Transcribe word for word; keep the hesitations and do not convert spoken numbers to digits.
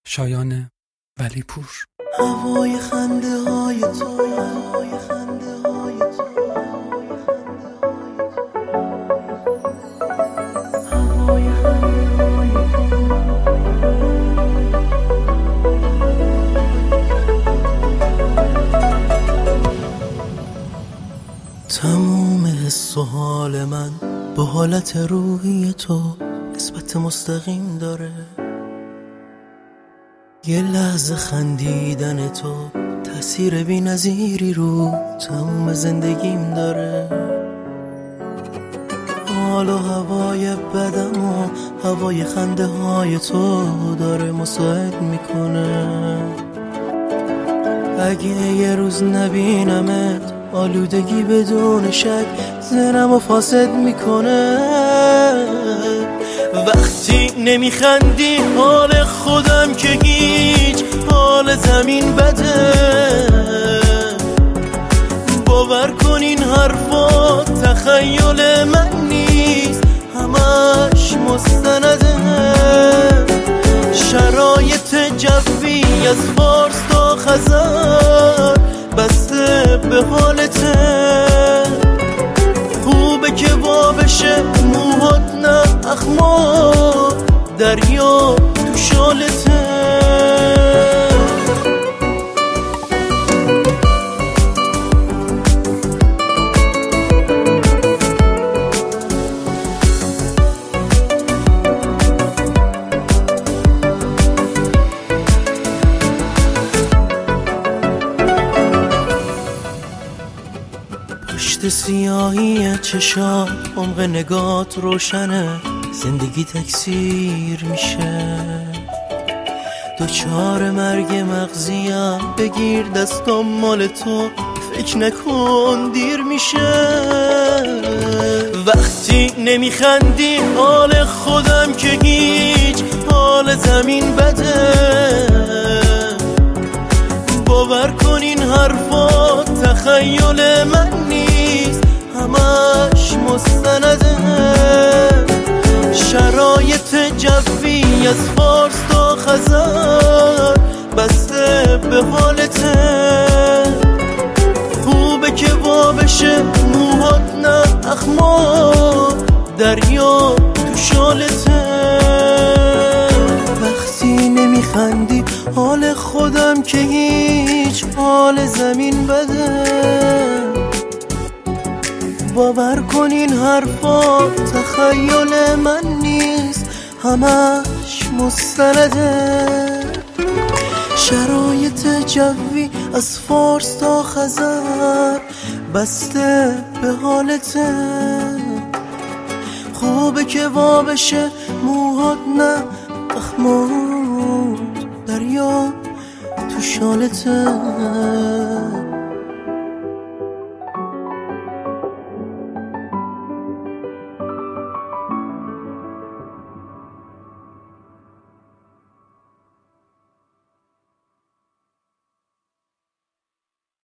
شایان ولیپور. هوای خنده های تو، هوای خنده های تو، هوای خنده های تو. تموم حس و حال من با حالت روحی تو نسبت مستقیم داره. یه لحظه خندیدن تو تأثیر بی‌نظیری رو تموم زندگیم داره. حال و هوای بدم و هوای خنده های تو داره مساعد میکنه. اگه یه روز نبینمت آلودگی بدون شک ذهنم رو فاسد میکنه. وقتی نمیخندی حال خودم که هیچ، حال زمین بده. باور کن این حرفا تخیل من نیست، همش مستنده. شرایط جوی از فارس تا خزر بسته به حالته. خوبه که وا بشه موهات نه اخمار، دریا تو شالته. پشت سیاهی چشات عمق نگات روشنه، زندگی تکثیر میشه. دوچار مرگ مغزیم بگیر دستم مال تو، فکر نکن دیر میشه. وقتی نمیخندی حال خودم که هیچ، حال زمین بده. باور کن این حرفا تخیل من نیست، همش مستنده. شرایط جوی از فارس تا خزر بسته به حالته. خوبه که وا بشه موهات نه اخمار، دریا تو شالته. وقتی نمیخندی حال خودم که هیچ، حال زمین بده. باور کن این حرفا تخیل من نیست، همش مستنده. شرایط جوی از فارس تا خزر بسته به حالته. خوبه که وا بشه موهات نه اخمار، دریا تو شالته.